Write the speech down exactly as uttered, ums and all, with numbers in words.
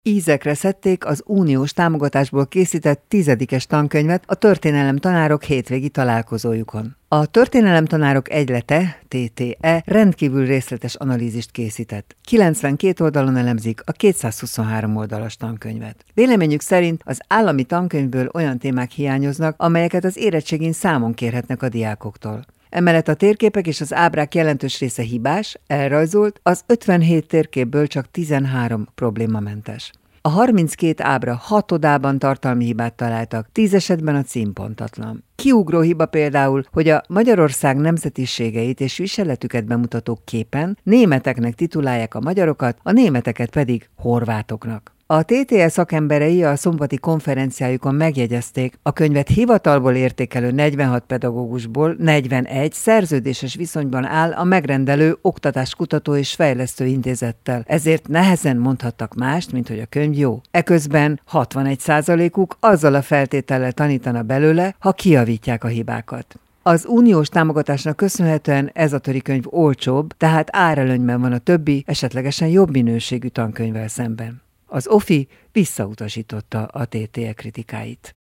Ízekre szedték az uniós támogatásból készített tizedikes tankönyvet a történelem tanárok hétvégi találkozójukon. A történelem tanárok egylete, té té e rendkívül részletes analízist készített. kilencvenkét oldalon elemzik a kétszázhuszonhárom oldalas tankönyvet. Véleményük szerint az állami tankönyvből olyan témák hiányoznak, amelyeket az érettségin számon kérhetnek a diákoktól. Emellett a térképek és az ábrák jelentős része hibás, elrajzolt, az ötvenhét térképből csak tizenhárom problémamentes. A harminckét ábra hatodában tartalmi hibát találtak, tíz esetben a cím pontatlan. Kiugró hiba például, hogy a Magyarország nemzetiségeit és viseletüket bemutató képen németeknek titulálják a magyarokat, a németeket pedig horvátoknak. A té té e szakemberei a szombati konferenciájukon megjegyezték, a könyvet hivatalból értékelő negyvenhat pedagógusból negyvenegy szerződéses viszonyban áll a megrendelő Oktatáskutató és Fejlesztő Intézettel, ezért nehezen mondhattak mást, mint hogy a könyv jó. Eközben hatvanegy százalékuk azzal a feltétellel tanítana belőle, ha kijavítják a hibákat. Az uniós támogatásnak köszönhetően ez a törikönyv olcsóbb, tehát árelőnyben van a többi, esetlegesen jobb minőségű tankönyvvel szemben. Az o ef i visszautasította a té té e kritikáit.